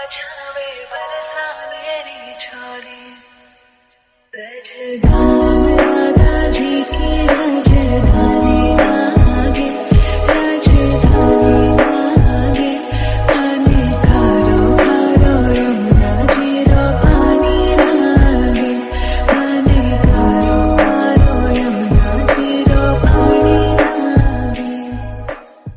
जावे बरसा मेरी झोली राधा जी की राजधानी।